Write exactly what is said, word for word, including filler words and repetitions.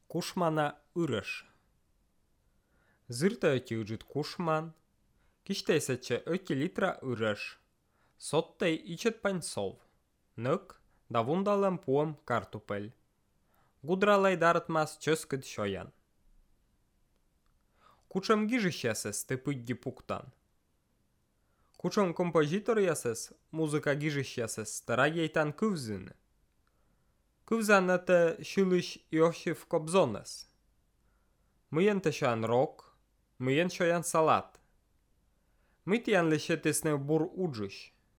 Kushmana yrös. Zyrta öti yrjit kushman, kisteisetse öti litra yrös, sottei ichet pain sov, nök, da vundalen puom kartupel. Gudralai dartmas tšöskid šojan. Kučem gižyšėses tai puigi puktan. Kučem kompozitorieses muzyka gižyšėses tarajei tan kuvzyn. Kuvzan te Šilyš Josif Kobzones. Myjen te šojan rok, myjen šojan salat. Mytian lišetis ne bur udžiš.